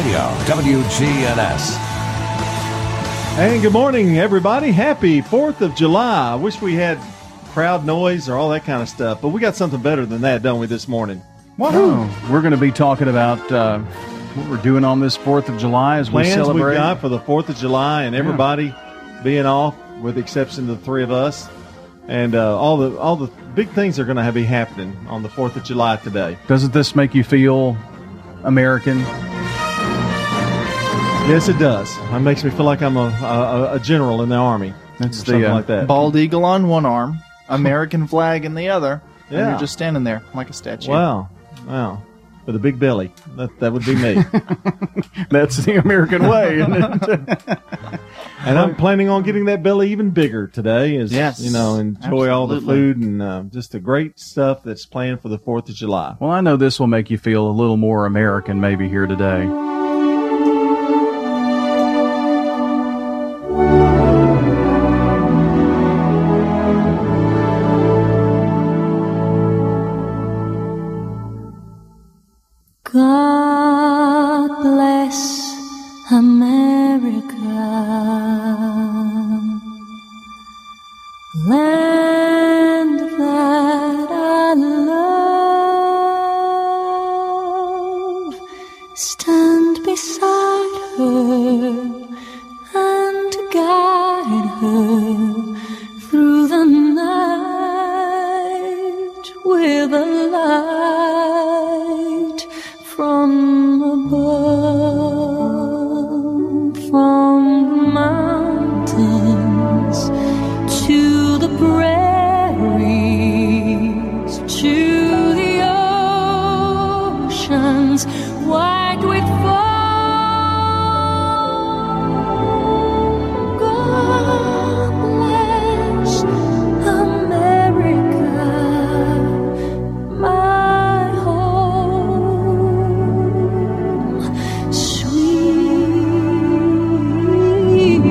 Radio, WGNS. And good morning, everybody. Happy 4th of July. I wish we had crowd noise or all that kind of stuff, but we got something better than that, don't we, this morning? Woohoo! We're going to be talking about what we're doing on this 4th of July as we celebrate. Plans we've got for the 4th of July and everybody being off, with the exception of the three of us. And all the big things are going to be happening on the 4th of July today. Doesn't this make you feel American? Yes, it does. It makes me feel like I'm a general in the Army. That's something like that. Bald eagle on one arm, American flag in the other, and Yeah. you're just standing there like a statue. Wow. With a big belly. That would be me. That's the American way, isn't it? And I'm planning on getting that belly even bigger today. Yes, Enjoy all the absolutely. food and just the great stuff that's planned for the 4th of July. Well, I know this will make you feel a little more American maybe here today. God bless America, land that I love. Stand beside her and guide her through the night with a light from above, from the mountains to the prairies, to the oceans white with foam. God bless America, my home, sweet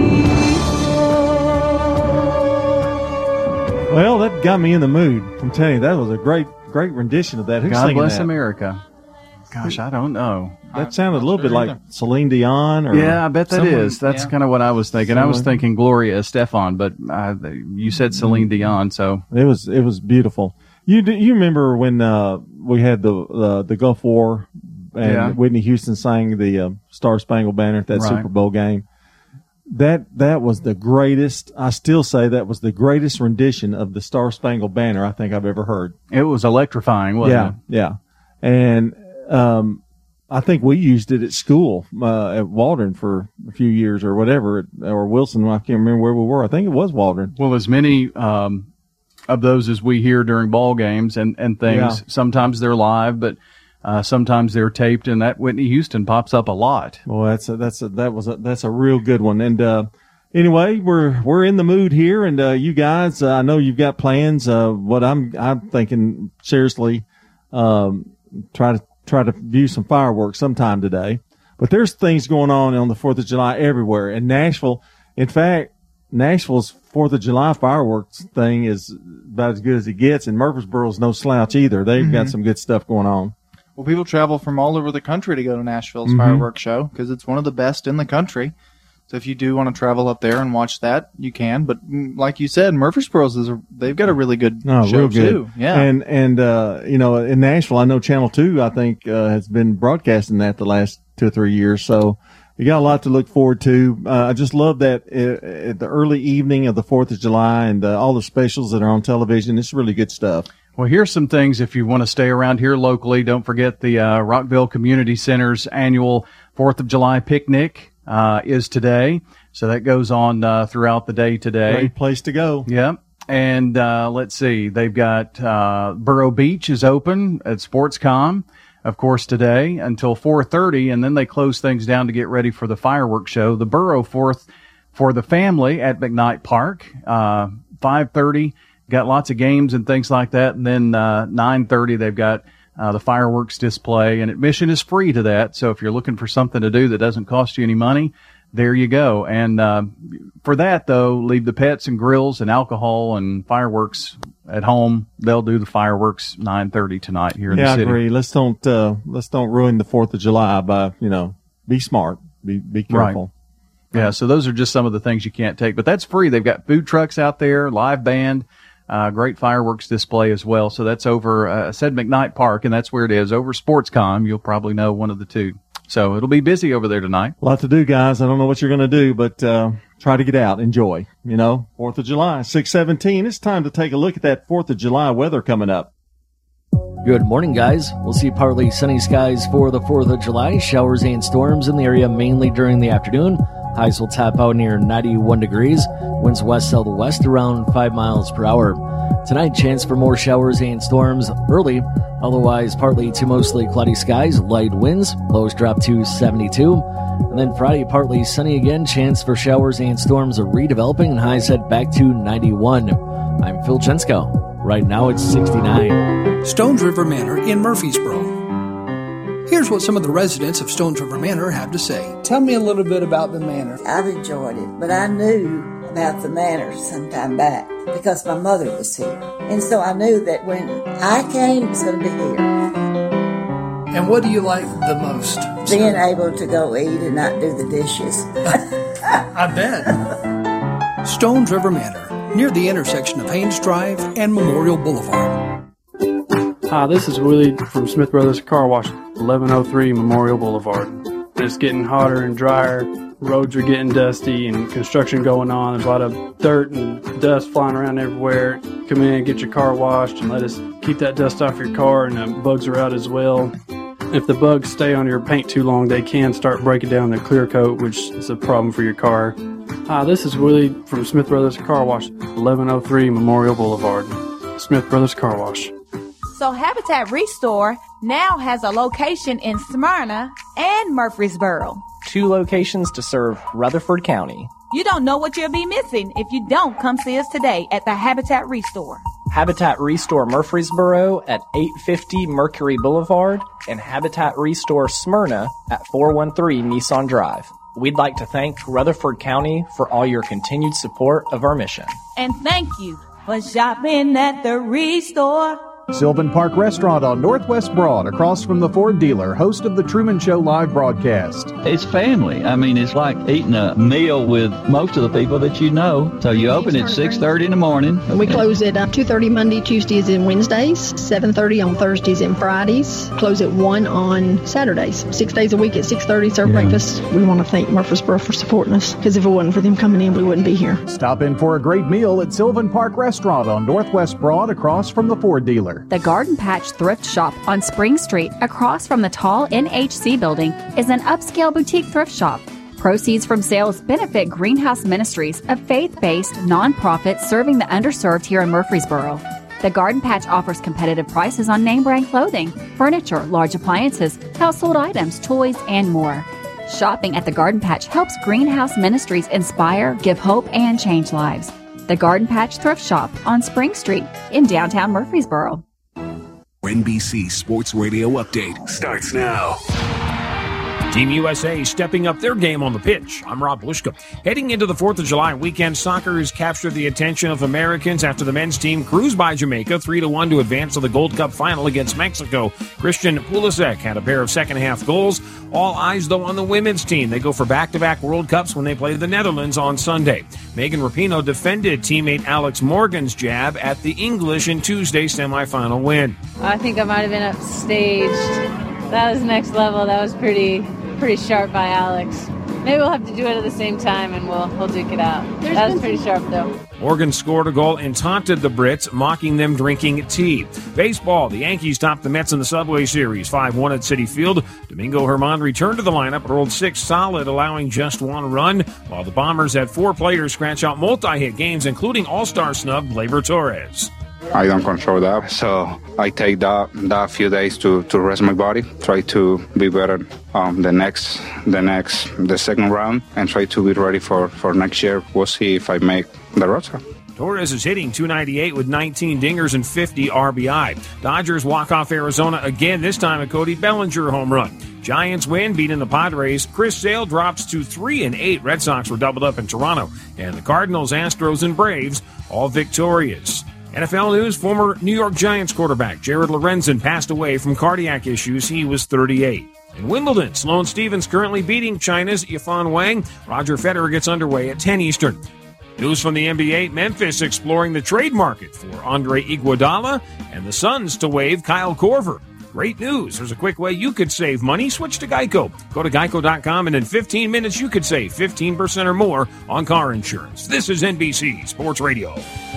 home. Well, that got me in the mood. I'm telling you, that was a great rendition of that. Who's God singing bless that? America. Gosh, I don't know. That sounded a I'm little not bit sure like either. Celine Dion. Or Yeah, I bet that someone- is. That's yeah. kind of what I was thinking. I was Someone- thinking Gloria Estefan, but you said Celine Dion, so It was beautiful. You remember when we had the Gulf War and Yeah. Whitney Houston sang the Star Spangled Banner at that Right. Super Bowl game? That was the greatest. I still say that was the greatest rendition of the Star Spangled Banner I think I've ever heard. it was electrifying, wasn't Yeah. And I think we used it at school at Waldron for a few years or whatever, or Wilson. I can't remember where we were. I think it was Waldron. Well, as many of those as we hear during ball games and things, Yeah. sometimes they're live, but sometimes they're taped, and that Whitney Houston pops up a lot. Well, that's a real good one. And anyway, we're in the mood here, and you guys, I know you've got plans. What I'm thinking seriously, try to view some fireworks sometime today. But there's things going on the 4th of July everywhere. In Nashville, in fact, Nashville's 4th of July fireworks thing is about as good as it gets, and Murfreesboro's no slouch either. They've got some good stuff going on. Well, people travel from all over the country to go to Nashville's Mm-hmm. fireworks show because it's one of the best in the country. So if you do want to travel up there and watch that, you can. But like you said, Murfreesboro's they've got a really good show real good. too. Yeah. And in Nashville, I know Channel 2, I think, has been broadcasting that the last 2 or 3 years. So you got a lot to look forward to. I just love that at the early evening of the 4th of July and all the specials that are on television. It's really good stuff. Well, here's some things if you want to stay around here locally. Don't forget the Rockville Community Center's annual 4th of July picnic is today. So that goes on throughout the day today. Great place to go. Yep. And let's see, they've got Borough Beach is open at SportsCom, of course, today until 4:30, and then they close things down to get ready for the fireworks show. The Borough 4th for the family at McKnight Park, 5:30. Got lots of games and things like that, and then 9:30 they've got the fireworks display, and admission is free to that. So if you're looking for something to do that doesn't cost you any money, there you go. And for that, though, leave the pets and grills and alcohol and fireworks at home. They'll do the fireworks 9:30 tonight here in the Yeah, I city. agree. Let's don't ruin the 4th of July by be smart, be careful. Yeah, so those are just some of the things you can't take, but that's free. They've got food trucks out there, live band, great fireworks display as well. So that's over, I said McKnight Park, and that's where it is, over SportsCom. You'll probably know one of the two. So it'll be busy over there tonight. A lot to do, guys. I don't know what you're going to do, but try to get out, enjoy. 4th of July, 6/17. It's time to take a look at that 4th of July weather coming up. Good morning, guys. We'll see partly sunny skies for the 4th of July. Showers and storms in the area mainly during the afternoon. Highs will top out near 91 degrees. Winds west-southwest around 5 miles per hour. Tonight, chance for more showers and storms early. Otherwise, partly to mostly cloudy skies, light winds. Lows drop to 72. And then Friday, partly sunny again. Chance for showers and storms are redeveloping, and highs head back to 91. I'm Phil Chensko. Right now, it's 69. Stones River Manor in Murfreesboro. Here's what some of the residents of Stones River Manor have to say. Tell me a little bit about the manor. I've enjoyed it, but I knew about the manor some time back because my mother was here. And so I knew that when I came, it was going to be here. And what do you like the most? Being able to go eat and not do the dishes. I bet. Stones River Manor, near the intersection of Haynes Drive and Memorial Boulevard. Hi, this is Willie from Smith Brothers Car Wash, 1103 Memorial Boulevard. It's getting hotter and drier. Roads are getting dusty and construction going on. There's a lot of dirt and dust flying around everywhere. Come in, get your car washed, and let us keep that dust off your car, and the bugs are out as well. If the bugs stay on your paint too long, they can start breaking down the clear coat, which is a problem for your car. Hi, this is Willie from Smith Brothers Car Wash, 1103 Memorial Boulevard. Smith Brothers Car Wash. So Habitat Restore now has a location in Smyrna and Murfreesboro. 2 locations to serve Rutherford County. You don't know what you'll be missing if you don't come see us today at the Habitat Restore. Habitat Restore Murfreesboro at 850 Mercury Boulevard and Habitat Restore Smyrna at 413 Nissan Drive. We'd like to thank Rutherford County for all your continued support of our mission. And thank you for shopping at the Restore. Sylvan Park Restaurant on Northwest Broad, across from the Ford dealer, host of the Truman Show live broadcast. It's family. I mean, it's like eating a meal with most of the people that you know. So you open at 6:30 in the morning. We close at 2:30 Monday, Tuesdays, and Wednesdays, 7:30 on Thursdays and Fridays. Close at 1 on Saturdays. 6 days a week at 6:30, serve breakfast. We want to thank Murfreesboro for supporting us, because if it wasn't for them coming in, we wouldn't be here. Stop in for a great meal at Sylvan Park Restaurant on Northwest Broad, across from the Ford dealer. The Garden Patch Thrift Shop on Spring Street, across from the tall NHC building, is an upscale boutique thrift shop. Proceeds from sales benefit Greenhouse Ministries, a faith-based nonprofit serving the underserved here in Murfreesboro. The Garden Patch offers competitive prices on name-brand clothing, furniture, large appliances, household items, toys, and more. Shopping at the Garden Patch helps Greenhouse Ministries inspire, give hope, and change lives. The Garden Patch Thrift Shop on Spring Street in downtown Murfreesboro. NBC Sports Radio Update starts now. Team USA stepping up their game on the pitch. I'm Rob Blushko. Heading into the 4th of July weekend, soccer has captured the attention of Americans after the men's team cruised by Jamaica 3-1 to advance to the Gold Cup final against Mexico. Christian Pulisic had a pair of second-half goals. All eyes, though, on the women's team. They go for back-to-back World Cups when they play the Netherlands on Sunday. Megan Rapinoe defended teammate Alex Morgan's jab at the English in Tuesday's semifinal win. I think I might have been upstaged. That was next level. That was pretty sharp by Alex. Maybe we'll have to do it at the same time and we'll duke it out. That was pretty sharp, though. Morgan scored a goal and taunted the Brits, mocking them drinking tea. Baseball, the Yankees topped the Mets in the Subway Series, 5-1 at Citi Field. Domingo Germán returned to the lineup, rolled 6 solid, allowing just 1 run, while the Bombers had 4 players scratch out multi-hit games, including all-star snub Gleyber Torres. I don't control that, so I take that few days to rest my body, try to be better the second round, and try to be ready for next year. We'll see if I make the roster. Torres is hitting .298 with 19 dingers and 50 RBI. Dodgers walk off Arizona again, this time a Cody Bellinger home run. Giants win, beating the Padres. Chris Sale drops to 3-8. Red Sox were doubled up in Toronto. And the Cardinals, Astros, and Braves all victorious. NFL news, former New York Giants quarterback Jared Lorenzen passed away from cardiac issues. He was 38. In Wimbledon, Sloane Stephens currently beating China's Yifan Wang. Roger Federer gets underway at 10 Eastern. News from the NBA, Memphis exploring the trade market for Andre Iguodala, and the Suns to waive Kyle Korver. Great news. There's a quick way you could save money. Switch to Geico. Go to geico.com, and in 15 minutes you could save 15% or more on car insurance. This is NBC Sports Radio.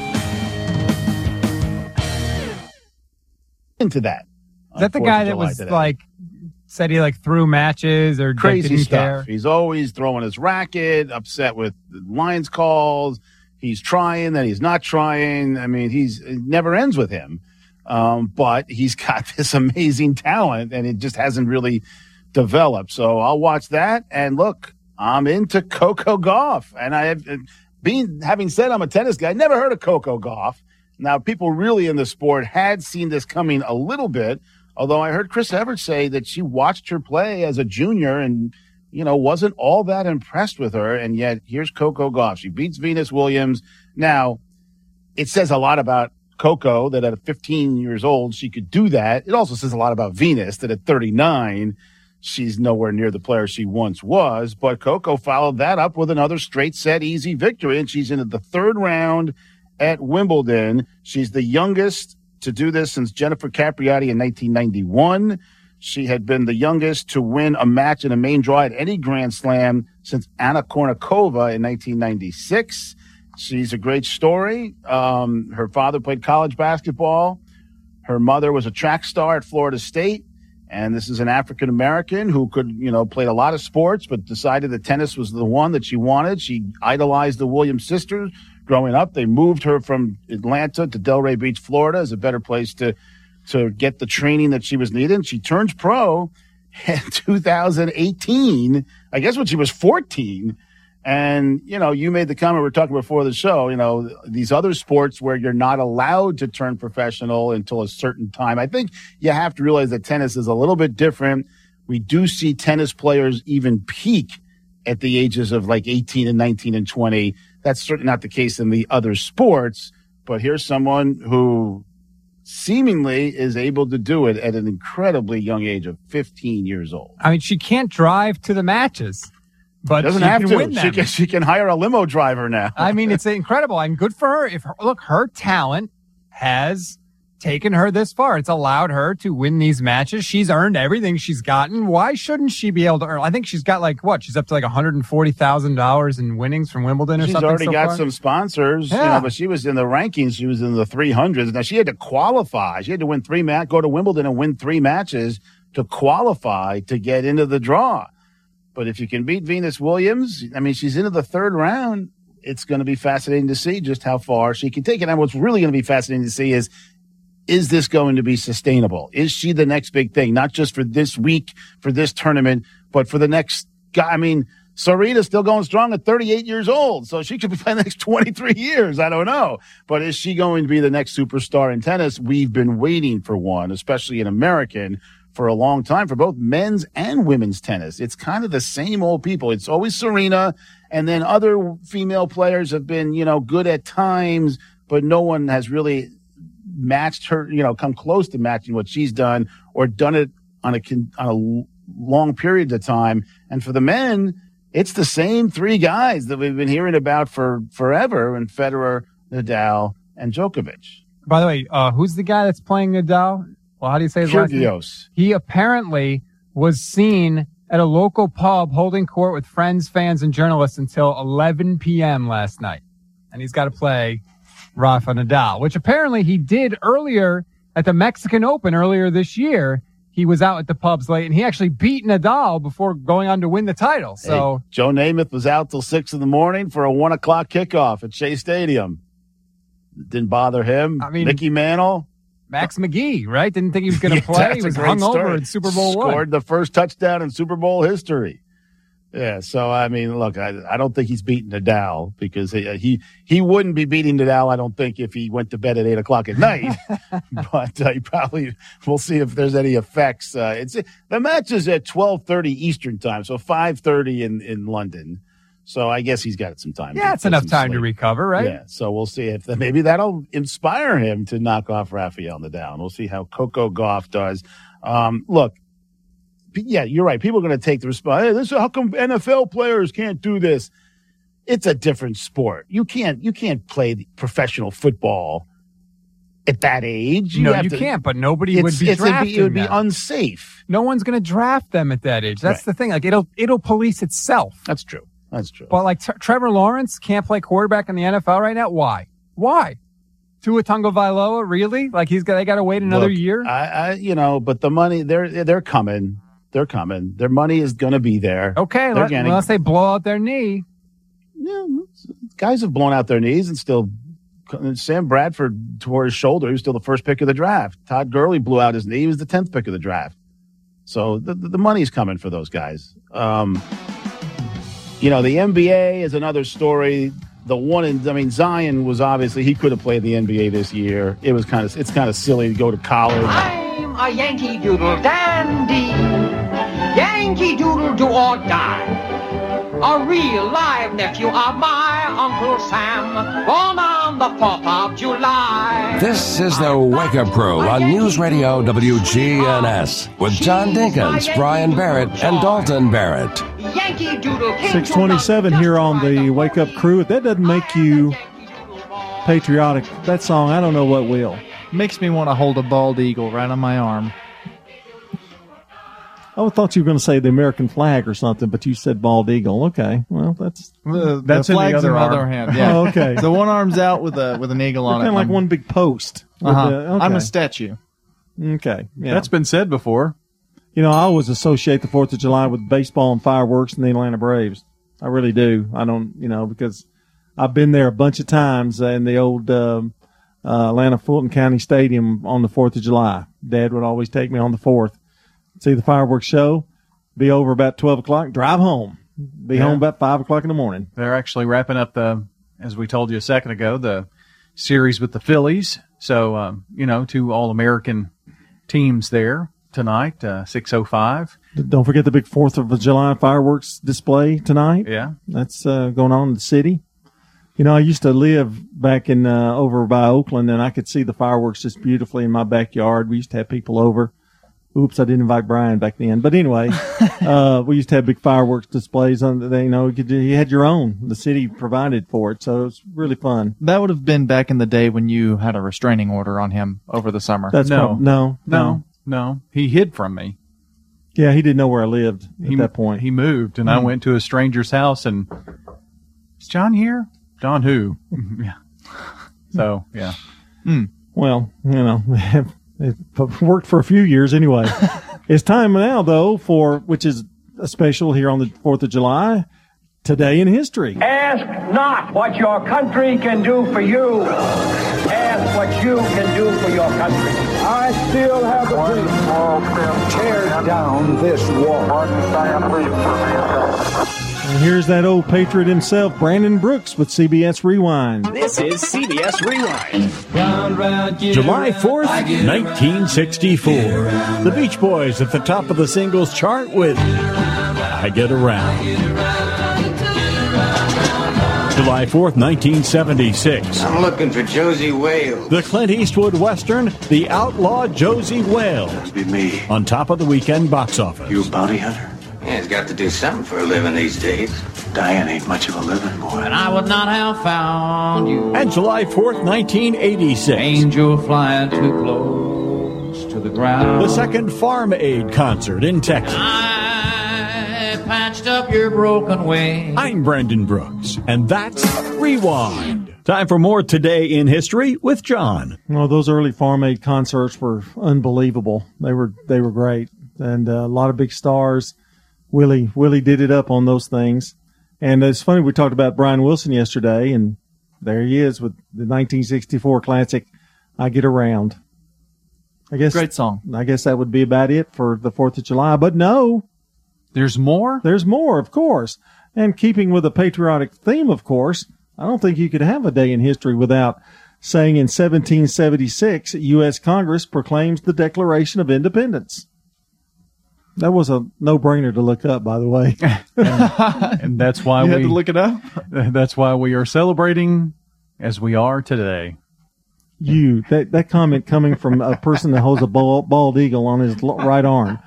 Into that. Is that the guy that was said he threw matches or crazy didn't stuff? care? He's always throwing his racket, upset with the Lions calls. He's trying, then he's not trying. I mean, it never ends with him. But he's got this amazing talent, and it just hasn't really developed. So I'll watch that. And look, I'm into Coco Gauff, and I have having said I'm a tennis guy, never heard of Coco Gauff. Now, people really in the sport had seen this coming a little bit, although I heard Chris Evert say that she watched her play as a junior and, wasn't all that impressed with her. And yet here's Coco Gauff. She beats Venus Williams. Now, it says a lot about Coco that at 15 years old, she could do that. It also says a lot about Venus that at 39, she's nowhere near the player she once was. But Coco followed that up with another straight set, easy victory. And she's into the third round at Wimbledon. She's the youngest to do this since Jennifer Capriati in 1991. She had been the youngest to win a match in a main draw at any Grand Slam since Anna Kournikova in 1996. She's a great story. Her father played college basketball. Her mother was a track star at Florida State. And this is an African-American who could, played a lot of sports, but decided that tennis was the one that she wanted. She idolized the Williams sisters growing up. They moved her from Atlanta to Delray Beach, Florida, as a better place to get the training that she was needing. She turns pro in 2018, I guess when she was 14. And, you made the comment we were talking before the show, these other sports where you're not allowed to turn professional until a certain time. I think you have to realize that tennis is a little bit different. We do see tennis players even peak at the ages of 18 and 19 and 20. That's certainly not the case in the other sports. But here's someone who seemingly is able to do it at an incredibly young age of 15 years old. I mean, she can't drive to the matches. But doesn't she have can to. win them. She can hire a limo driver now. I mean, it's incredible and good for her. Her talent has taken her this far. It's allowed her to win these matches. She's earned everything she's gotten. Why shouldn't she be able to earn? I think she's got she's up to $140,000 in winnings from Wimbledon or something. She's already got far. some sponsors, but she was in the rankings. She was in the 300s. Now she had to qualify. She had to win go to Wimbledon and win 3 matches to qualify to get into the draw. But if you can beat Venus Williams, I mean, she's into the third round. It's going to be fascinating to see just how far she can take it. And what's really going to be fascinating to see is this going to be sustainable? Is she the next big thing? Not just for this week, for this tournament, but for the next guy. I mean, Serena's still going strong at 38 years old. So she could be playing the next 23 years. I don't know. But is she going to be the next superstar in tennis? We've been waiting for one, especially an American, for a long time for both men's and women's tennis. It's kind of the same old people. It's always Serena, and then other female players have been, good at times, but no one has really matched her, come close to matching what she's done or done it on a long period of time. And for the men, it's the same 3 guys that we've been hearing about for forever, and Federer, Nadal, and Djokovic. By the way, who's the guy that's playing Nadal? Well, how do you say his last name? Kyrgios. He apparently was seen at a local pub holding court with friends, fans, and journalists until 11 p.m. last night. And he's got to play Rafa Nadal, which apparently he did earlier at the Mexican Open earlier this year. He was out at the pubs late, and he actually beat Nadal before going on to win the title. So Joe Namath was out till 6 a.m. for a 1 o'clock kickoff at Shea Stadium. Didn't bother him. I mean, Mickey Mantle. Max McGee, right? Didn't think he was going to play. He was hungover in Super Bowl I. Scored the first touchdown in Super Bowl history. Yeah, so, I mean, look, I don't think he's beating Nadal because he wouldn't be beating Nadal, I don't think, if he went to bed at 8 o'clock at night. But he probably, we'll see if there's any effects. The match is at 12:30 Eastern time, so 5:30 in London. So I guess he's got some time. Yeah, it's enough time to recover, right? Yeah, so we'll see if maybe that'll inspire him to knock off Rafael Nadal. And we'll see how Coco Gauff does. Look, yeah, you're right. People are going to take the response. Hey, this is how come NFL players can't do this. It's a different sport. You can't play professional football at that age. You can't, but nobody would be drafting it would be them. unsafe. No one's going to draft them at that age. That's the thing. Like it'll police itself. That's true. That's true. But like Trevor Lawrence can't play quarterback in the NFL right now. Why? Tua Tagovailoa, really? Like they got to wait another year? But the money they're coming. They're coming. Their money is going to be there. Okay, unless they blow out their knee. Yeah, guys have blown out their knees and still. Sam Bradford tore his shoulder. He was still the first pick of the draft. Todd Gurley blew out his knee. He was the 10th pick of the draft. So the money's coming for those guys. The NBA is another story. Zion was obviously, he could have played the NBA this year. It's kind of silly to go to college. I'm a Yankee Doodle dandy. Yankee Doodle do or die. A real live nephew of my Uncle Sam, born on the 4th of July. This is the Wake Up Crew on News Radio WGNS with John Dinkins, Brian Barrett, and Dalton Barrett. Yankee Doodle 627 here on the Wake Up Crew. If that doesn't make you patriotic, that song, I don't know what will. Makes me want to hold a bald eagle right on my arm. I thought you were going to say the American flag or something, but you said bald eagle. Okay, well that's the in flag's the in the other other hand. Yeah. Oh, okay. So one arm's out with an eagle on it. Kind of like one big post. Uh-huh. Okay. I'm a statue. Okay, yeah. That's been said before. I always associate the 4th of July with baseball and fireworks and the Atlanta Braves. I really do. I don't, because I've been there a bunch of times in the old Atlanta Fulton County Stadium on the 4th of July. Dad would always take me on the 4th. See the fireworks show, be over about 12 o'clock, drive home, be home about 5 o'clock in the morning. They're actually wrapping up as we told you a second ago, the series with the Phillies. So, 2 All-American teams there tonight, 6:05. Don't forget the big 4th of July fireworks display tonight. Yeah. That's going on in the city. I used to live back in over by Oakland, and I could see the fireworks just beautifully in my backyard. We used to have people over. Oops, I didn't invite Brian back then. But anyway, we used to have big fireworks displays on you had your own. The city provided for it, so it was really fun. That would have been back in the day when you had a restraining order on him over the summer. No. He hid from me. Yeah, he didn't know where I lived at that point. He moved, and I went to a stranger's house, and is John here? John who? Yeah. So, yeah. Well, it worked for a few years anyway. It's time now, though, which is a special here on the 4th of July, Today in History. Ask not what your country can do for you. Ask what you can do for your country. I still have a dream. Tear down this wall. And here's that old patriot himself, Brandon Brooks, with CBS Rewind. This is CBS Rewind. July 4th, 1964. The Beach Boys at the top of the singles chart with I Get Around. July 4th, 1976. I'm looking for Josie Wales. The Clint Eastwood Western, The Outlaw Josie Wales. Must be me. On top of the weekend box office. You a bounty hunter? Yeah, he's got to do something for a living these days. Dying ain't much of a living, boy. And I would not have found you. And July 4th, 1986. Angel flying too close to the ground. The second Farm Aid concert in Texas. I patched up your broken wing. I'm Brandon Brooks, and that's Rewind. Time for more Today in History with John. Well, those early Farm Aid concerts were unbelievable. They were great, and a lot of big stars. Willie did it up on those things. And it's funny, we talked about Brian Wilson yesterday, and there he is with the 1964 classic, I Get Around. I guess great song. I guess that would be about it for the 4th of July. But no. There's more? There's more, of course. And keeping with a patriotic theme, of course, I don't think you could have a day in history without saying in 1776, U.S. Congress proclaims the Declaration of Independence. That was a no-brainer to look up, by the way. and that's why you had to look it up? That's why we are celebrating as we are today. That comment coming from a person that holds a bald eagle on his right arm.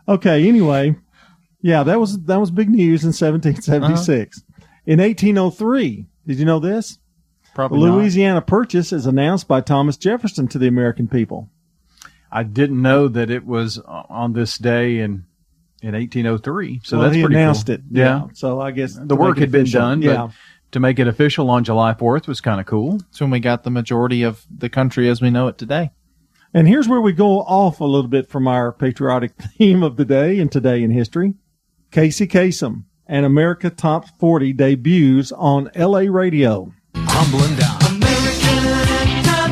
Okay, anyway, yeah, that was big news in 1776. In 1803, did you know this? Probably the not. Louisiana Purchase is announced by Thomas Jefferson to the American people. I didn't know that it was on this day in 1803. So Well, that's he pretty announced cool. it. Yeah. So I guess the to work make it had been official. done, Yeah. but to make it official on July 4th was kind of cool. That's when we got the majority of the country as we know it today. And here's where we go off a little bit from our patriotic theme of the day and today in history. Casey Kasem and America Top 40 debuts on LA radio. Humbling down. American Top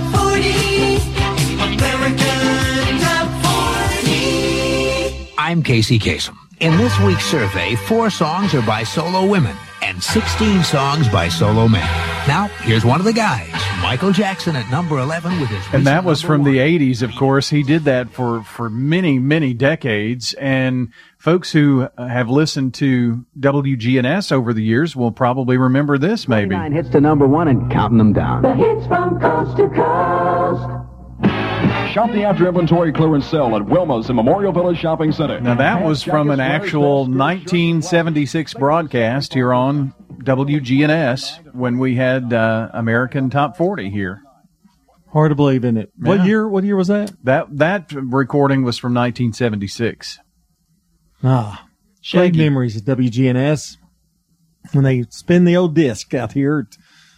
40. American Top 40. I'm Casey Kasem. In this week's survey, 4 songs are by solo women and 16 songs by solo men. Now, here's one of the guys, Michael Jackson at number 11 with his... And that was from the 80s, of course. He did that for many, many decades. And folks who have listened to WGNS over the years will probably remember this, maybe. 9 hits to number 1 and counting them down. The hits from coast to coast. Shop the after inventory clearance sale at Wilma's in Memorial Village Shopping Center. Now, that was from an actual 1976 broadcast here on WGNS when we had American Top 40 here. Hard to believe, isn't it? Yeah. What year was that? That recording was from 1976. Great Shaggy. memories of WGNS when they spin the old disc out here at,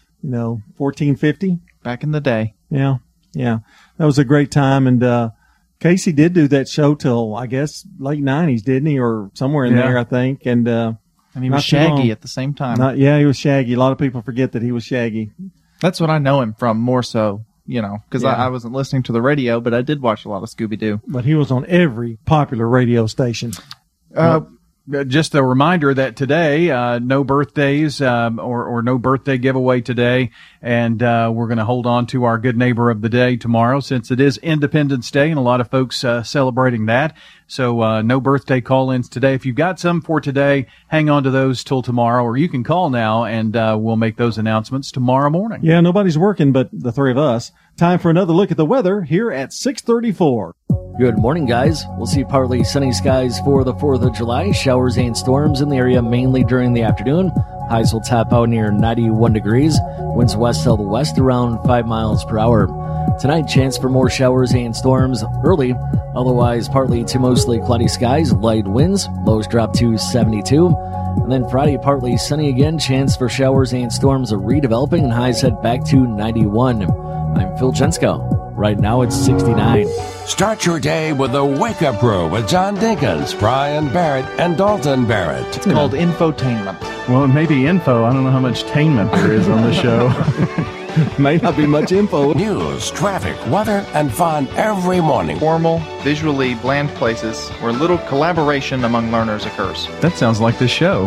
1450. Back in the day. Yeah. That was a great time. And Casey did do that show till, I guess, late 90s, didn't he? Or somewhere in there, I think. And he was Shaggy at the same time. He was Shaggy. A lot of people forget that he was Shaggy. That's what I know him from more so, because Yeah. I wasn't listening to the radio, but I did watch a lot of Scooby-Doo. But he was on every popular radio station. Just a reminder that today, no birthdays or no birthday giveaway today, and we're going to hold on to our good neighbor of the day tomorrow since it is Independence Day and a lot of folks celebrating that. So no birthday call-ins today. If you've got some for today, hang on to those till tomorrow, or you can call now and we'll make those announcements tomorrow morning. Yeah, nobody's working but the three of us. Time for another look at the weather here at 6:34. Good morning, guys. We'll see partly sunny skies for the 4th of July. Showers and storms in the area mainly during the afternoon. Highs will top out near 91 degrees. Winds west till the west around 5 miles per hour. Tonight, chance for more showers and storms early. Otherwise, partly to mostly cloudy skies, light winds. Lows drop to 72. And then Friday, partly sunny again. Chance for showers and storms are redeveloping and highs head back to 91. I'm Phil Jensko. Right now it's 69. Start your day with the Wake Up Crew with John Dinkins, Brian Barrett, and Dalton Barrett. It's called infotainment. Well, maybe info. I don't know how much tainment there is on the show. May not be much info. News, traffic, weather, and fun every morning. Formal, visually bland places where little collaboration among learners occurs. That sounds like this show.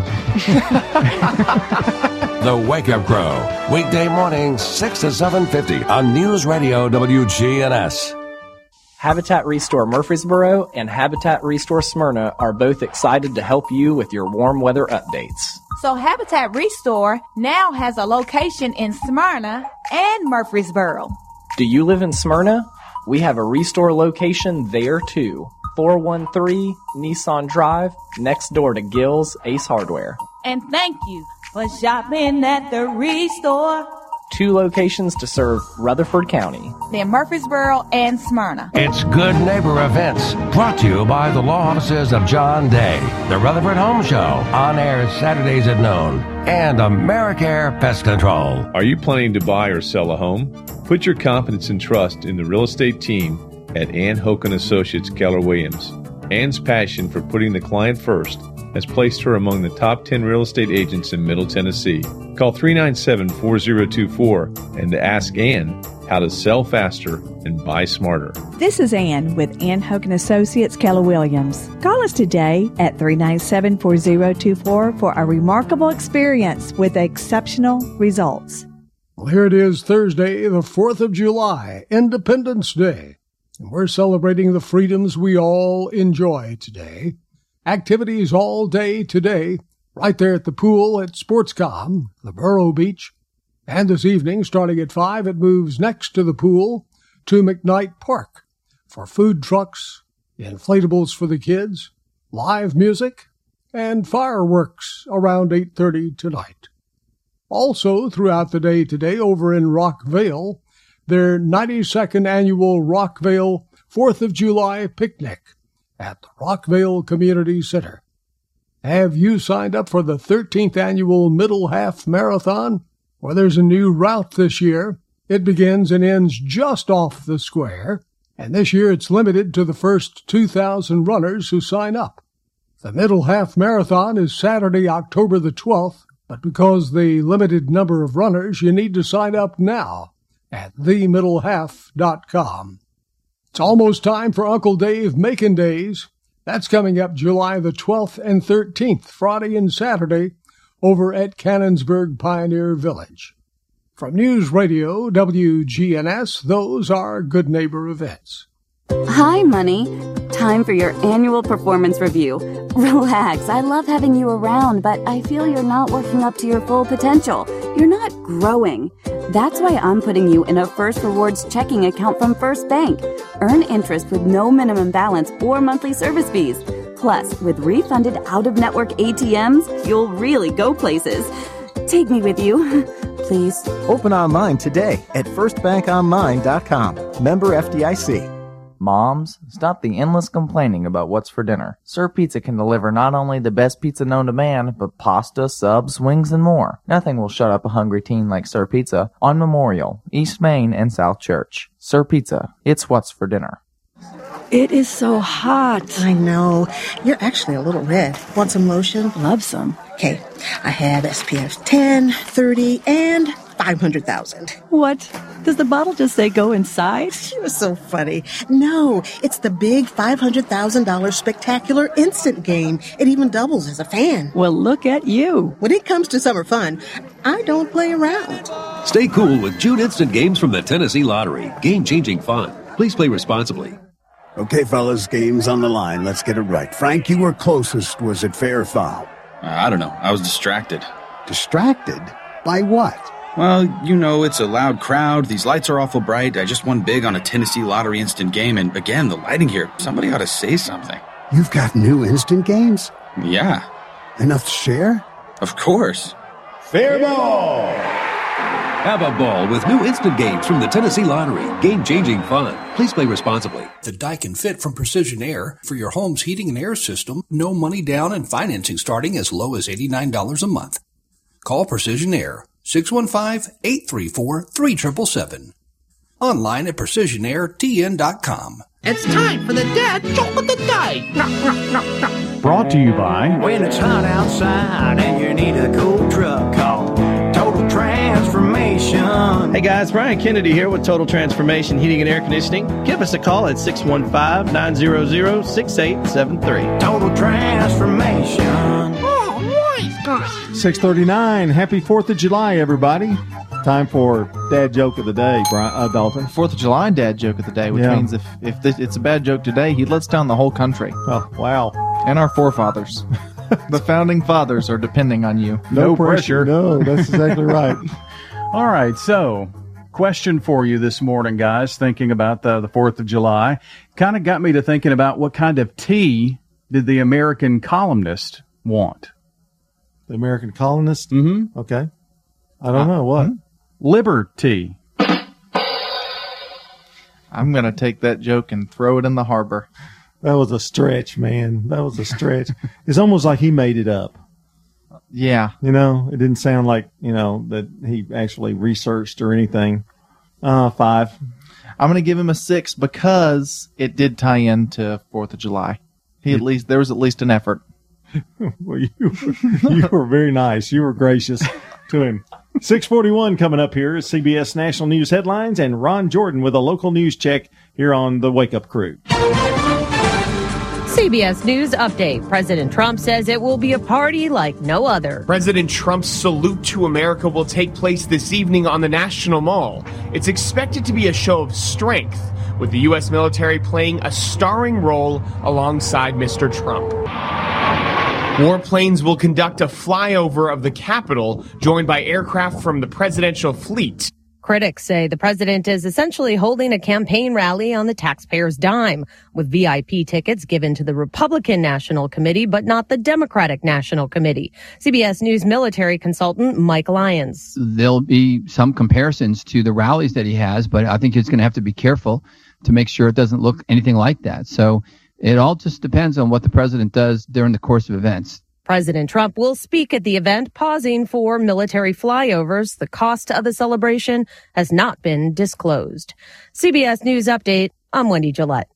The Wake Up Crew, weekday mornings 6 to 7:50 on News Radio WGNS. Habitat Restore Murfreesboro and Habitat Restore Smyrna are both excited to help you with your warm weather updates. So Habitat Restore now has a location in Smyrna and Murfreesboro. Do you live in Smyrna? We have a Restore location there too. 413 Nissan Drive, next door to Gill's Ace Hardware. And thank you for shopping at the Restore. 2 locations to serve Rutherford County. Then Murfreesboro and Smyrna. It's Good Neighbor Events, brought to you by the law offices of John Day, the Rutherford Home Show, on air Saturdays at noon, and AmeriCare Pest Control. Are you planning to buy or sell a home? Put your confidence and trust in the real estate team at Ann Hoken Associates Keller Williams. Ann's passion for putting the client first has placed her among the top 10 real estate agents in Middle Tennessee. Call 397-4024 and ask Ann how to sell faster and buy smarter. This is Ann with Ann Hogan Associates Keller Williams. Call us today at 397-4024 for a remarkable experience with exceptional results. Well, here it is, Thursday, the 4th of July, Independence Day. And we're celebrating the freedoms we all enjoy today. Activities all day today, right there at the pool at Sportscom, the Borough Beach. And this evening, starting at 5, it moves next to the pool to McKnight Park for food trucks, inflatables for the kids, live music, and fireworks around 8:30 tonight. Also throughout the day today over in Rockvale, their 92nd annual Rockvale 4th of July picnic at the Rockvale Community Center. Have you signed up for the 13th annual Middle Half Marathon? Well, there's a new route this year. It begins and ends just off the square, and this year it's limited to the first 2,000 runners who sign up. The Middle Half Marathon is Saturday, October the 12th, but because the limited number of runners, you need to sign up now at themiddlehalf.com. It's almost time for Uncle Dave Makin' Days. That's coming up July the 12th and 13th, Friday and Saturday, over at Cannonsburg Pioneer Village. From News Radio WGNS, those are Good Neighbor events. Hi, Money. Time for your annual performance review. Relax, I love having you around, but I feel you're not working up to your full potential. You're not growing. That's why I'm putting you in a First Rewards checking account from First Bank. Earn interest with no minimum balance or monthly service fees. Plus, with refunded out-of-network ATMs, you'll really go places. Take me with you, please. Open online today at firstbankonline.com. Member FDIC. Moms, stop the endless complaining about what's for dinner. Sir Pizza can deliver not only the best pizza known to man, but pasta, subs, wings, and more. Nothing will shut up a hungry teen like Sir Pizza on Memorial, East Main, and South Church. Sir Pizza, it's what's for dinner. It is so hot. I know. You're actually a little red. Want some lotion? Love some. Okay, I have SPF 10, 30, and 500,000. What? Does the bottle just say go inside? You're so funny. No, it's the big $500,000 spectacular instant game. It even doubles as a fan. Well, look at you. When it comes to summer fun, I don't play around. Stay cool with June instant games from the Tennessee Lottery. Game-changing fun. Please play responsibly. Okay, fellas, game's on the line. Let's get it right. Frank, you were closest. Was it fair or foul? I don't know. I was distracted. Distracted? By what? Well, you know, it's a loud crowd. These lights are awful bright. I just won big on a Tennessee Lottery instant game. And again, the lighting here, somebody ought to say something. You've got new instant games? Yeah. Enough to share? Of course. Fair ball! Have a ball with new instant games from the Tennessee Lottery. Game-changing fun. Please play responsibly. The Daikin Fit from Precision Air for your home's heating and air system. No money down and financing starting as low as $89 a month. Call Precision Air, 615-834-3777. Online at precisionairtn.com. It's time for the dad joke of the day. Brought to you by... When it's hot outside and you need a cool truck, call Total Transformation. Hey guys, Brian Kennedy here with Total Transformation Heating and Air Conditioning. Give us a call at 615-900-6873. Total Transformation. Oh, nice guys. 6:39. Happy 4th of July, everybody. Time for dad joke of the day, Dalton. 4th of July dad joke of the day, which means if it's a bad joke today, he lets down the whole country. Oh, wow. And our forefathers. The founding fathers are depending on you. No pressure. No, that's exactly right. All right, so question for you this morning, guys, thinking about the 4th of July. Kind of got me to thinking about what kind of tea did the American columnist want? The American colonist? Mm-hmm. Okay. I don't know. What? Liberty. I'm going to take that joke and throw it in the harbor. That was a stretch, man. That was a stretch. It's almost like he made it up. Yeah. You know, it didn't sound like, that he actually researched or anything. 5. I'm going to give him a 6 because it did tie into 4th of July. There was at least an effort. Well, you were very nice. You were gracious to him. 6:41 coming up here is CBS National News Headlines and Ron Jordan with a local news check here on the Wake Up Crew. CBS News update. President Trump says it will be a party like no other. President Trump's salute to America will take place this evening on the National Mall. It's expected to be a show of strength, with the U.S. military playing a starring role alongside Mr. Trump. Warplanes will conduct a flyover of the Capitol, joined by aircraft from the presidential fleet. Critics say the president is essentially holding a campaign rally on the taxpayers' dime, with VIP tickets given to the Republican National Committee, but not the Democratic National Committee. CBS News military consultant Mike Lyons. There'll be some comparisons to the rallies that he has, but I think he's going to have to be careful to make sure it doesn't look anything like that. So it all just depends on what the president does during the course of events. President Trump will speak at the event, pausing for military flyovers. The cost of the celebration has not been disclosed. CBS News Update, I'm Wendy Gillette.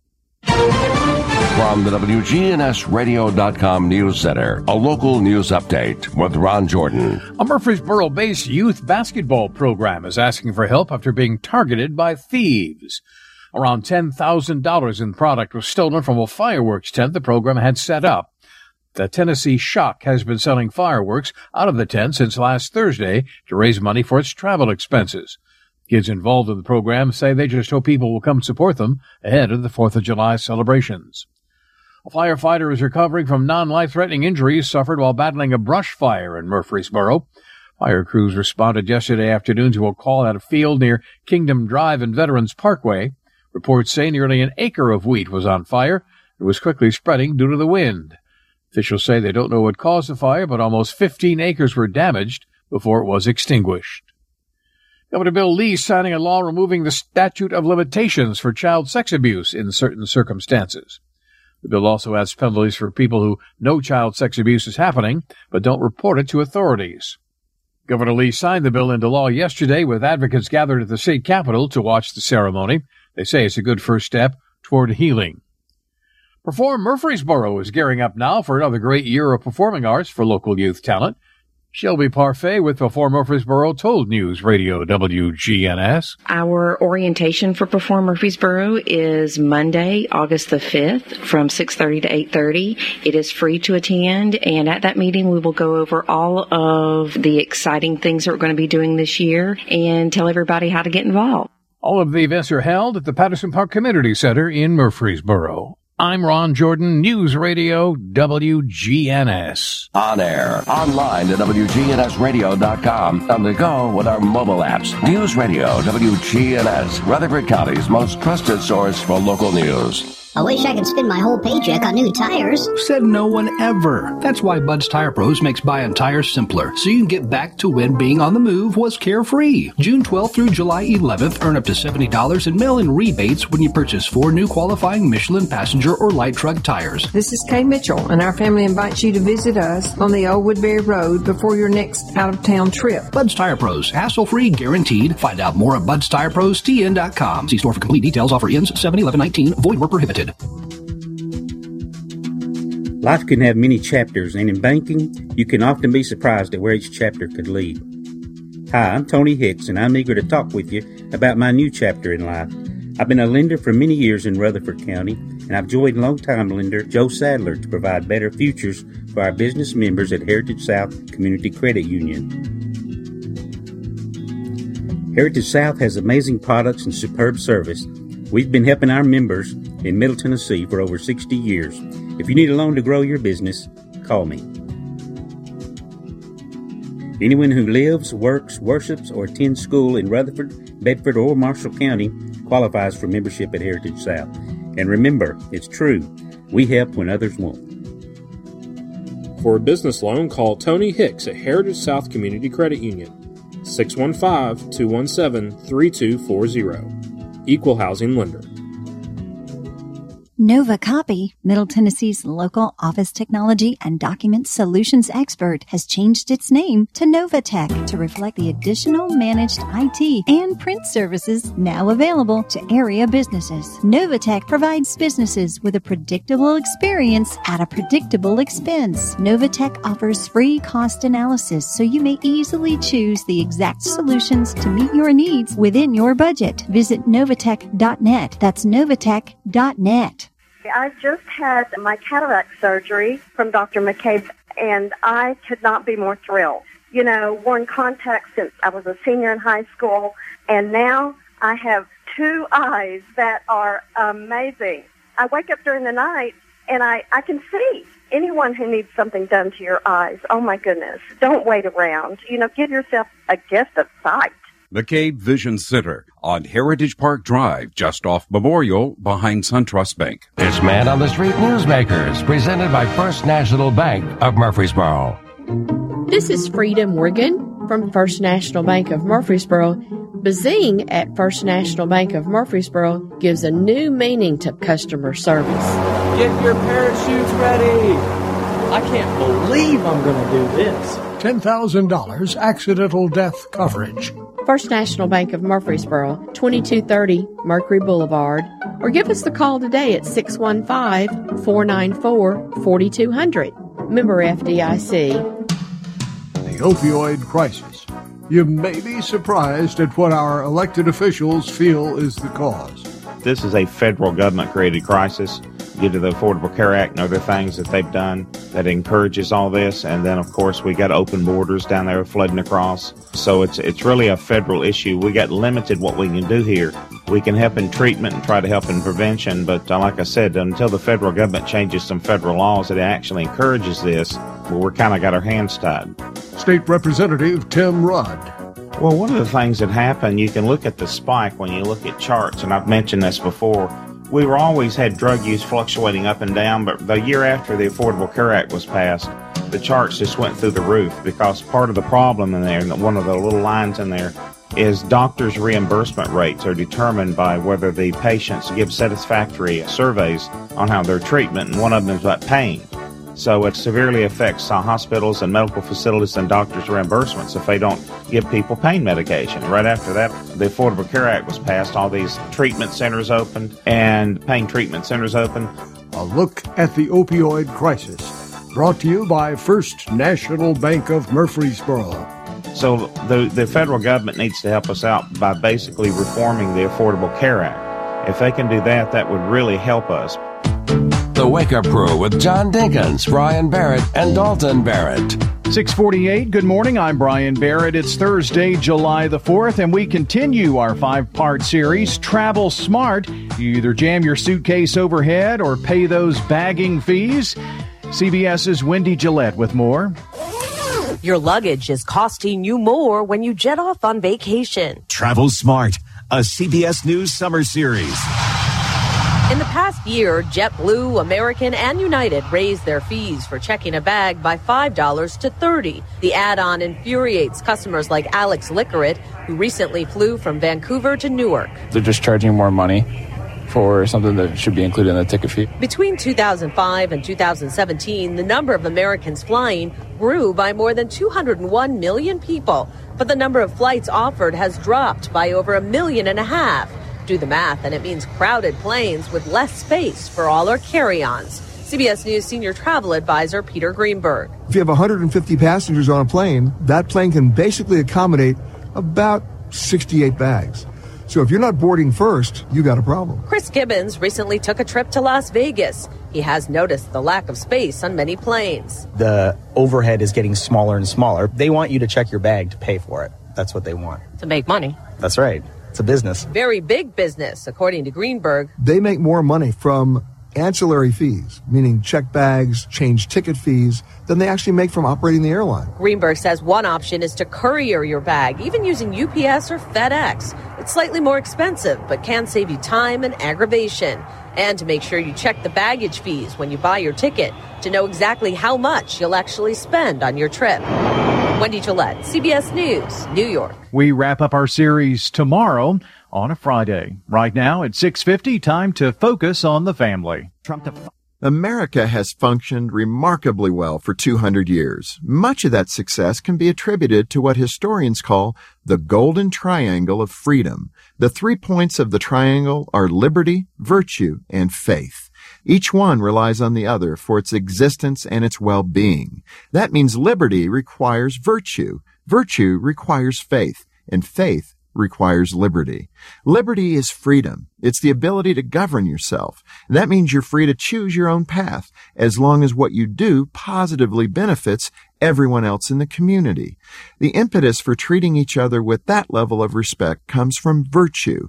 From the WGNSradio.com News Center, a local news update with Ron Jordan. A Murfreesboro-based youth basketball program is asking for help after being targeted by thieves. Around $10,000 in product was stolen from a fireworks tent the program had set up. The Tennessee Shock has been selling fireworks out of the tent since last Thursday to raise money for its travel expenses. Kids involved in the program say they just hope people will come support them ahead of the 4th of July celebrations. A firefighter is recovering from non-life-threatening injuries suffered while battling a brush fire in Murfreesboro. Fire crews responded yesterday afternoon to a call at a field near Kingdom Drive and Veterans Parkway. Reports say nearly an acre of wheat was on fire. It was quickly spreading due to the wind. Officials say they don't know what caused the fire, but almost 15 acres were damaged before it was extinguished. Governor Bill Lee signing a law removing the statute of limitations for child sex abuse in certain circumstances. The bill also adds penalties for people who know child sex abuse is happening but don't report it to authorities. Governor Lee signed the bill into law yesterday with advocates gathered at the state capitol to watch the ceremony. They say it's a good first step toward healing. Perform Murfreesboro is gearing up now for another great year of performing arts for local youth talent. Shelby Parfait with Perform Murfreesboro told News Radio WGNS. Our orientation for Perform Murfreesboro is Monday, August the 5th from 6:30 to 8:30. It is free to attend, and at that meeting we will go over all of the exciting things that we're going to be doing this year and tell everybody how to get involved. All of the events are held at the Patterson Park Community Center in Murfreesboro. I'm Ron Jordan, News Radio WGNS. On air, online at WGNSradio.com, on the go with our mobile apps. News Radio WGNS, Rutherford County's most trusted source for local news. I wish I could spend my whole paycheck on new tires. Said no one ever. That's why Bud's Tire Pros makes buying tires simpler, so you can get back to when being on the move was carefree. June 12th through July 11th, earn up to $70 in mail-in rebates when you purchase 4 new qualifying Michelin passenger or light truck tires. This is Kay Mitchell, and our family invites you to visit us on the Old Woodbury Road before your next out-of-town trip. Bud's Tire Pros, hassle-free, guaranteed. Find out more at Bud'sTirePros.tn.com. See store for complete details. Offer ends 7/11/19. Void where prohibited. Life can have many chapters, and in banking, you can often be surprised at where each chapter could lead. Hi, I'm Tony Hicks, and I'm eager to talk with you about my new chapter in life. I've been a lender for many years in Rutherford County, and I've joined longtime lender Joe Sadler to provide better futures for our business members at Heritage South Community Credit Union. Heritage South has amazing products and superb service. We've been helping our members in Middle Tennessee for over 60 years. If you need a loan to grow your business, call me. Anyone who lives, works, worships, or attends school in Rutherford, Bedford, or Marshall County qualifies for membership at Heritage South. And remember, it's true, we help when others won't. For a business loan, call Tony Hicks at Heritage South Community Credit Union, 615-217-3240. Equal housing lender. Nova Copy, Middle Tennessee's local office technology and document solutions expert, has changed its name to Novatech to reflect the additional managed IT and print services now available to area businesses. Novatech provides businesses with a predictable experience at a predictable expense. Novatech offers free cost analysis so you may easily choose the exact solutions to meet your needs within your budget. Visit Novatech.net. That's Novatech.net. I just had my cataract surgery from Dr. McCabe, and I could not be more thrilled. You know, worn contacts since I was a senior in high school, and now I have 2 eyes that are amazing. I wake up during the night, and I can see. Anyone who needs something done to your eyes, oh my goodness, don't wait around. You know, give yourself a gift of sight. McCabe Vision Center on Heritage Park Drive, just off Memorial, behind SunTrust Bank. It's Man on the Street Newsmakers, presented by First National Bank of Murfreesboro. This is Frida Morgan from First National Bank of Murfreesboro. Bazing at First National Bank of Murfreesboro gives a new meaning to customer service. Get your parachutes ready. I can't believe I'm going to do this. $10,000 accidental death coverage. First National Bank of Murfreesboro, 2230 Mercury Boulevard, or give us the call today at 615-494-4200. Member FDIC. The opioid crisis. You may be surprised at what our elected officials feel is the cause. This is a federal government-created crisis due to the Affordable Care Act and other things that they've done that encourages all this. And then, of course, we got open borders down there flooding across. So it's really a federal issue. We got limited what we can do here. We can help in treatment and try to help in prevention. But like I said, until the federal government changes some federal laws that actually encourages this, we're kind of got our hands tied. State Representative Tim Rudd. Well, one of the things that happened, you can look at the spike when you look at charts, and I've mentioned this before. We always had drug use fluctuating up and down, but the year after the Affordable Care Act was passed, the charts just went through the roof because part of the problem in there, one of the little lines in there, is doctors' reimbursement rates are determined by whether the patients give satisfactory surveys on how their treatment, and one of them is about pain. So it severely affects hospitals and medical facilities and doctors' reimbursements if they don't give people pain medication. Right after that, the Affordable Care Act was passed. All these treatment centers opened and pain treatment centers opened. A look at the opioid crisis. Brought to you by First National Bank of Murfreesboro. So the federal government needs to help us out by basically reforming the Affordable Care Act. If they can do that, that would really help us. The Wake Up Crew with John Dinkins, Brian Barrett, and Dalton Barrett. 6:48. Good morning. I'm Brian Barrett. It's Thursday, July the 4th, and we continue our 5-part series, Travel Smart. You either jam your suitcase overhead or pay those bagging fees. CBS's Wendy Gillette with more. Your luggage is costing you more when you jet off on vacation. Travel Smart, a CBS News summer series. In the past year, JetBlue, American, and United raised their fees for checking a bag by $5 to $30. The add-on infuriates customers like Alex Lickeret, who recently flew from Vancouver to Newark. They're just charging more money for something that should be included in the ticket fee. Between 2005 and 2017, the number of Americans flying grew by more than 201 million people, but the number of flights offered has dropped by over 1.5 million. Do the math, and it means crowded planes with less space for all our carry-ons. CBS News senior travel advisor Peter Greenberg. If you have 150 passengers on a plane, that plane can basically accommodate about 68 bags. So if you're not boarding first, you got a problem. Chris Gibbons recently took a trip to Las Vegas. He has noticed the lack of space on many planes. The overhead is getting smaller and smaller. They want you to check your bag to pay for it. That's what they want. To make money. That's right. It's a business. Very big business, according to Greenberg. They make more money from ancillary fees, meaning check bags, change ticket fees, than they actually make from operating the airline. Greenberg says one option is to courier your bag, even using UPS or FedEx. It's slightly more expensive, but can save you time and aggravation. And to make sure you check the baggage fees when you buy your ticket to know exactly how much you'll actually spend on your trip. Wendy Gillette, CBS News, New York. We wrap up our series tomorrow on a Friday. Right now at 6:50, time to focus on the family. America has functioned remarkably well for 200 years. Much of that success can be attributed to what historians call the Golden Triangle of Freedom. The 3 points of the triangle are liberty, virtue, and faith. Each one relies on the other for its existence and its well-being. That means liberty requires virtue, virtue requires faith, and faith requires liberty. Liberty is freedom. It's the ability to govern yourself. That means you're free to choose your own path, as long as what you do positively benefits everyone else in the community. The impetus for treating each other with that level of respect comes from virtue.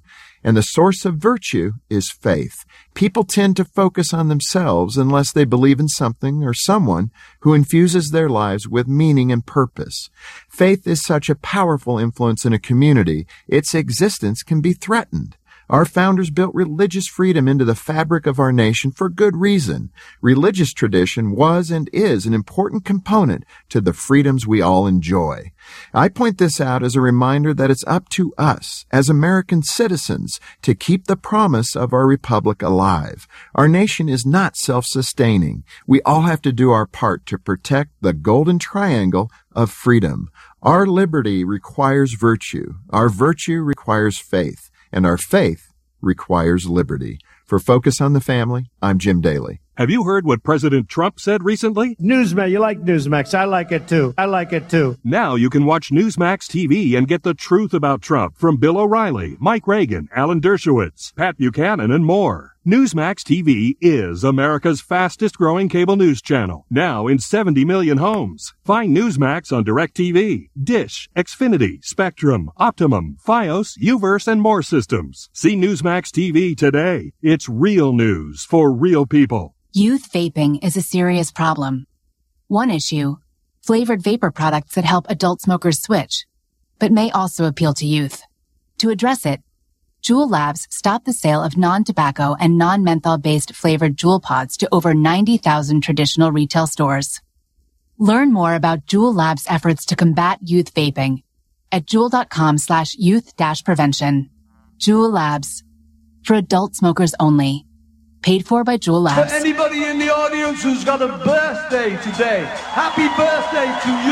And the source of virtue is faith. People tend to focus on themselves unless they believe in something or someone who infuses their lives with meaning and purpose. Faith is such a powerful influence in a community, its existence can be threatened. Our founders built religious freedom into the fabric of our nation for good reason. Religious tradition was and is an important component to the freedoms we all enjoy. I point this out as a reminder that it's up to us, as American citizens, to keep the promise of our republic alive. Our nation is not self-sustaining. We all have to do our part to protect the golden triangle of freedom. Our liberty requires virtue. Our virtue requires faith. And our faith requires liberty. For Focus on the Family, I'm Jim Daly. Have you heard what President Trump said recently? Newsmax, you like Newsmax. I like it too. Now you can watch Newsmax TV and get the truth about Trump from Bill O'Reilly, Mike Reagan, Alan Dershowitz, Pat Buchanan, and more. Newsmax TV is America's fastest growing cable news channel, now in 70 million homes. Find Newsmax on DirecTV, Dish, Xfinity, Spectrum, Optimum, Fios, Uverse, and more systems. See Newsmax TV today. It's real news for real people. Youth vaping is a serious problem. One issue, flavored vapor products that help adult smokers switch, but may also appeal to youth. To address it, Juul Labs stopped the sale of non-tobacco and non-menthol-based flavored Juul pods to over 90,000 traditional retail stores. Learn more about Juul Labs' efforts to combat youth vaping at juul.com/youth-prevention. Juul Labs, for adult smokers only. Paid for by Juul Labs. For anybody in the audience who's got a birthday today, happy birthday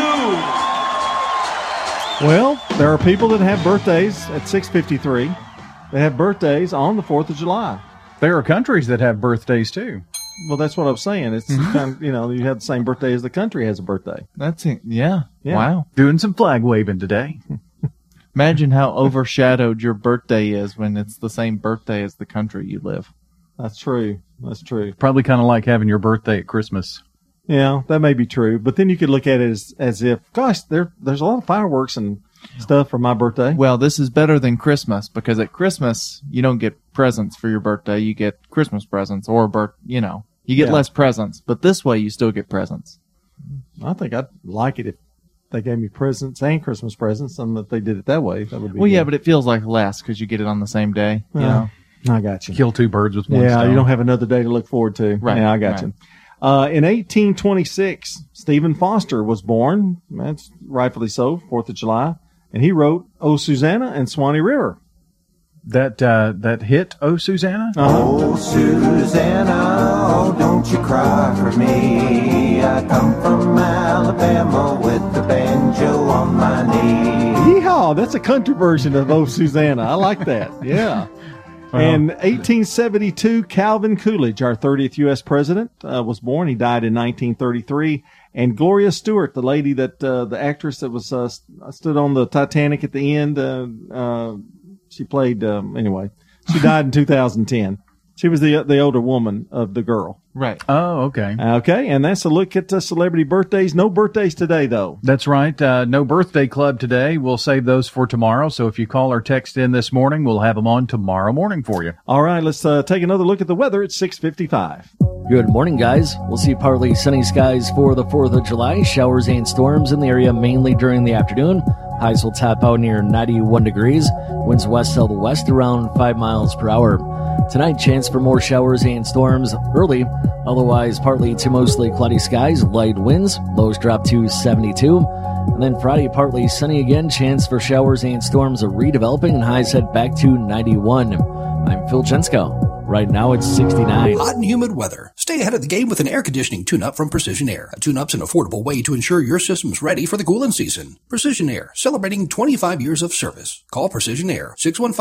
to you. Well, there are people that have birthdays at 6:53. They have birthdays on the 4th of July. There are countries that have birthdays too. Well, that's what I was saying. It's kind of, you have the same birthday as the country has a birthday. That's it. Yeah. Wow. Doing some flag waving today. Imagine how overshadowed your birthday is when it's the same birthday as the country you live. That's true. Probably kind of like having your birthday at Christmas. Yeah, that may be true. But then you could look at it as if, gosh, there's a lot of fireworks and stuff for my birthday. Well, this is better than Christmas because at Christmas you don't get presents for your birthday. You get Christmas presents or you get less presents. But this way you still get presents. I think I'd like it if they gave me presents and Christmas presents, and that they did it that way. That would be well, good. Yeah, but it feels like less because you get it on the same day. You know? I got you. Kill two birds with one stone. Yeah, you don't have another day to look forward to. Right. Yeah, I got you. In 1826, Stephen Foster was born. That's rightfully so, 4th of July. And he wrote "Oh, Susanna" and "Swanee River." That hit "Oh, Susanna"? Oh, Susanna, oh, don't you cry for me. I come from Alabama with the banjo on my knee. Yeehaw! That's a country version of "Oh, Susanna." I like that. Yeah. In 1872, Calvin Coolidge, our 30th U.S. president, was born. He died in 1933. And Gloria Stewart, the lady that the actress that was stood on the Titanic at the end, she played anyway. She died in 2010. She was the older woman of the girl. Right. Oh, okay. Okay, and that's a look at celebrity birthdays. No birthdays today, though. That's right. No birthday club today. We'll save those for tomorrow. So if you call or text in this morning, we'll have them on tomorrow morning for you. All right, let's take another look at the weather at 6:55. Good morning, guys. We'll see partly sunny skies for the 4th of July. Showers and storms in the area mainly during the afternoon. Highs will top out near 91 degrees. Winds west till the west around 5 miles per hour. Tonight, chance for more showers and storms early. Otherwise, partly to mostly cloudy skies, light winds. Lows drop to 72. And then Friday, partly sunny again. Chance for showers and storms are redeveloping and highs head back to 91. I'm Phil Jensko. Right now it's 69. Hot and humid weather. Stay ahead of the game with an air conditioning tune-up from Precision Air. A tune-up's an affordable way to ensure your system's ready for the cooling season. Precision Air, celebrating 25 years of service. Call Precision Air,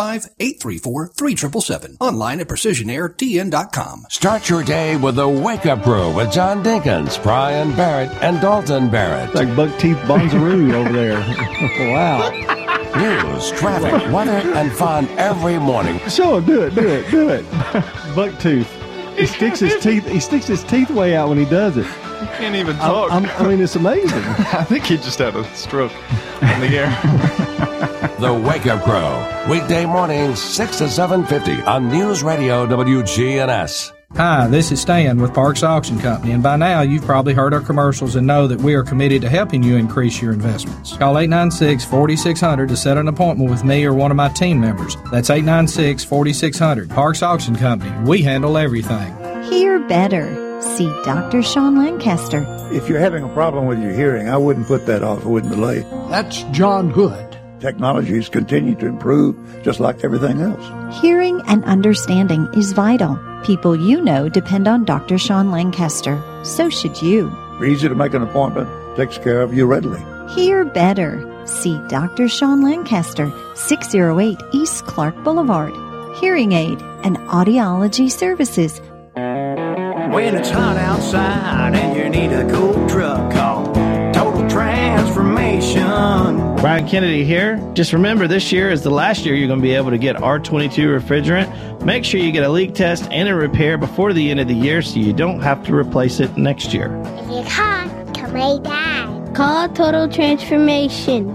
615-834-3777. Online at PrecisionAirTN.com. Start your day with the Wake Up Crew with John Dinkins, Brian Barrett, and Dalton Barrett. Like buck teeth bonzaroo over there. Wow. News, traffic, weather, and fun every morning. Sure, do it. Bucktooth. He sticks his teeth way out when he does it. can't even talk. I mean, it's amazing. I think he just had a stroke in the air. The Wake Up Crew, weekday mornings 6 to 7:50 on News Radio WGNS. Hi, this is Stan with Parks Auction Company, and by now you've probably heard our commercials and know that we are committed to helping you increase your investments. Call 896-4600 to set an appointment with me or one of my team members. That's 896-4600. Parks Auction Company. We handle everything. Hear better. See Dr. Sean Lancaster. If you're having a problem with your hearing, I wouldn't put that off. I wouldn't delay. That's John Good. Technologies continue to improve just like everything else. Hearing and understanding is vital. People you know depend on Dr. Sean Lancaster. So should you. Easy to make an appointment. Takes care of you readily. Hear better. See Dr. Sean Lancaster, 608 East Clark Boulevard. Hearing aid and audiology services. When it's hot outside and you need a cool truck, call Total Transformation. Brian Kennedy here. Just remember, this year is the last year you're going to be able to get R22 refrigerant. Make sure you get a leak test and a repair before the end of the year so you don't have to replace it next year. If you're hot, come right back. Call Total Transformation,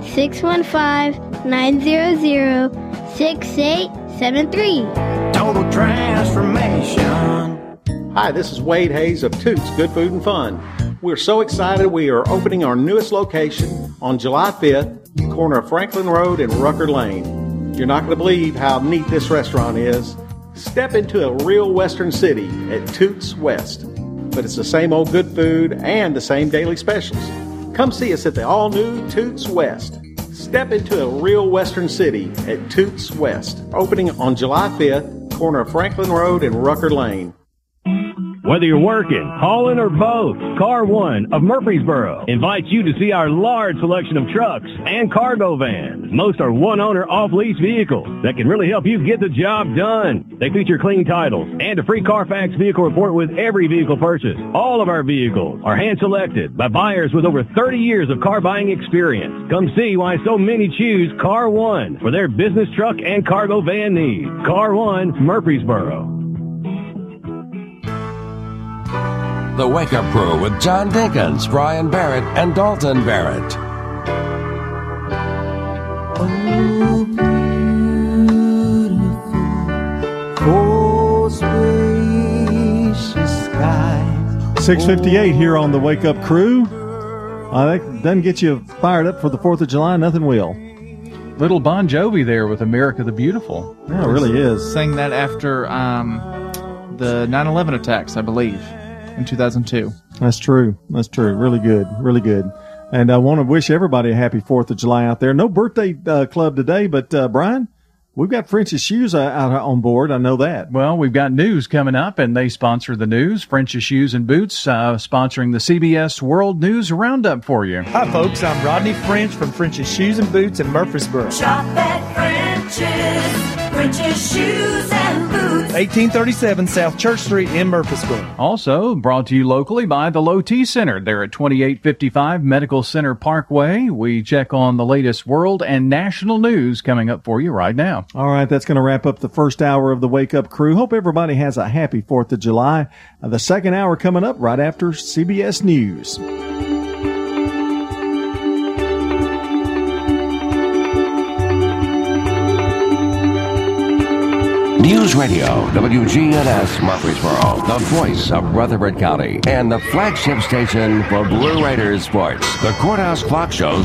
615-900-6873. Total Transformation. Hi, this is Wade Hayes of Toots Good Food and Fun. We're so excited we are opening our newest location on July 5th, corner of Franklin Road and Rucker Lane. You're not going to believe how neat this restaurant is. Step into a real Western city at Toots West. But it's the same old good food and the same daily specials. Come see us at the all-new Toots West. Step into a real Western city at Toots West. Opening on July 5th, corner of Franklin Road and Rucker Lane. Whether you're working, hauling, or both, Car One of Murfreesboro invites you to see our large selection of trucks and cargo vans. Most are one-owner, off-lease vehicles that can really help you get the job done. They feature clean titles and a free Carfax vehicle report with every vehicle purchase. All of our vehicles are hand-selected by buyers with over 30 years of car buying experience. Come see why so many choose Car One for their business truck and cargo van needs. Car One, Murfreesboro. The Wake Up Crew with John Dinkins, Brian Barrett, and Dalton Barrett. Oh, beautiful, spacious sky. 6:58 here on the Wake Up Crew. That doesn't get you fired up for the 4th of July. Nothing will. Little Bon Jovi there with America the Beautiful. Yeah, it really is. Sang that after the 9/11 attacks, I believe, in 2002. That's true. That's true. Really good. Really good. And I want to wish everybody a happy 4th of July out there. No birthday club today, but Brian, we've got French's Shoes out on board. I know that. Well, we've got news coming up, and they sponsor the news. French's Shoes and Boots sponsoring the CBS World News Roundup for you. Hi, folks. I'm Rodney French from French's Shoes and Boots in Murfreesboro. Shop at French's Shoes and Boots. 1837 South Church Street in Murfreesboro. Also brought to you locally by the Low T Center. They're at 2855 Medical Center Parkway. We check on the latest world and national news coming up for you right now. All right, that's going to wrap up the first hour of the Wake Up Crew. Hope everybody has a happy 4th of July. The second hour coming up right after CBS News. News Radio, WGNS Murfreesboro, the voice of Rutherford County, and the flagship station for Blue Raiders sports. The Courthouse Clock Show